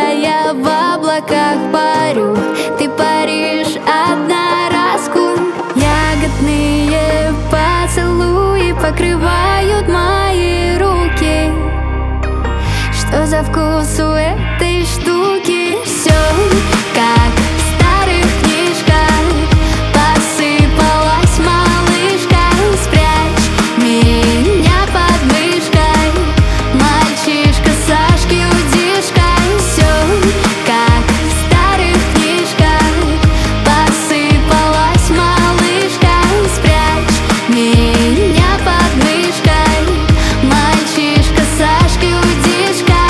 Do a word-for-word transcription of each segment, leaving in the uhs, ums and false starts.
я в облаках парю, ты паришь одноразку. Ягодные поцелуи покрывают мои руки. Что за вкус у этой штуки? Все как в старых книжках. Посыпалась малышка, спрячь меня под мышкой. Мальчишка Сашки удишка. Все как в старых книжках. Посыпалась малышка, спрячь меня под мышкой. Мальчишка Сашки удишка.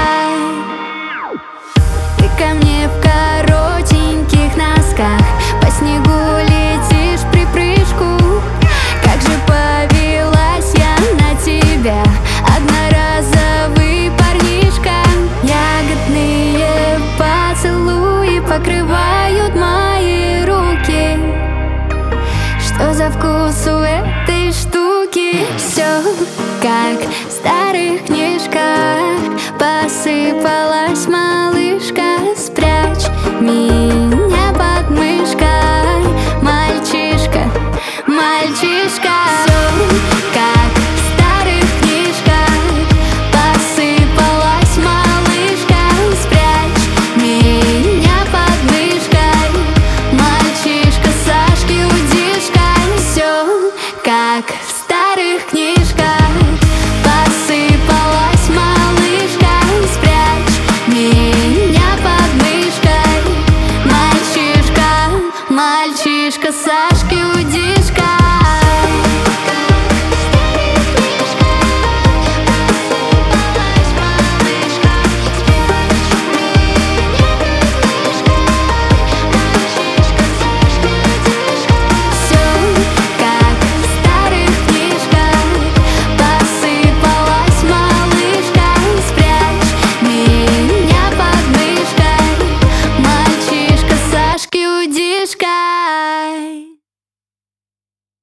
Ты ко мне в коротеньких носках, по снегу летишь в припрыжку. Как же повелась я на тебя, одноразовый парнишка. Ягодные поцелуи покрывают мои руки. Что за вкус у этой штуки? Все как в старых книжках. Посыпалась моя